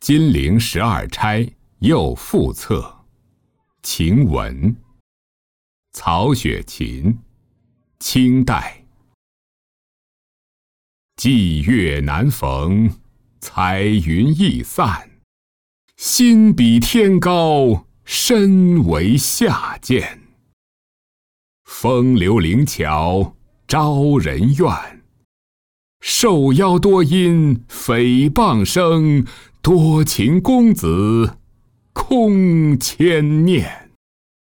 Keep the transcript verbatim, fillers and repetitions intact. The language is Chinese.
金陵十二钗又复册，晴雯，曹雪芹，清代。霁月难逢，彩云易散，心比天高，身为下贱。风流灵巧，招人怨，受邀多因诽谤声，多情公子空牵念。